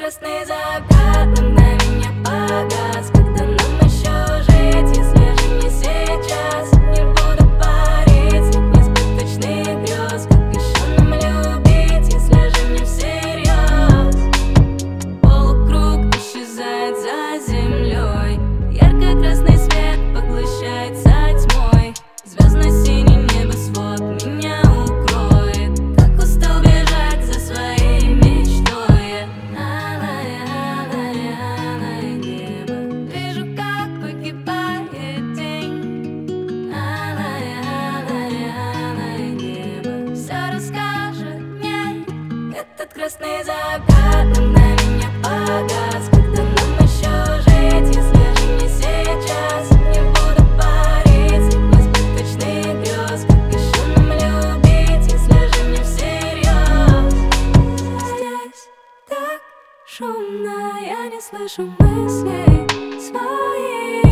красный закат на мгновенье погас. Когда нам еще жить, если же не сейчас? Не буду парить, нет несбыточных грез. Как еще нам любить, если же не всерьез? Полукруг исчезает за землей, ярко-красный свет поглощается тьмой. Звездно-синий небосвод меня укроет. Так устал бежать за своей мечтой. Алое, алое небо, вижу, как погибает день. Алое, алое небо все расскажет мне. Этот красный закат на мгновенье погас. Когда нам еще жить, если же не сейчас? Не буду парить, нет несбыточных грез. Как еще нам любить, если же не всерьез? Здесь так шумно, я не слышу мыслей своих.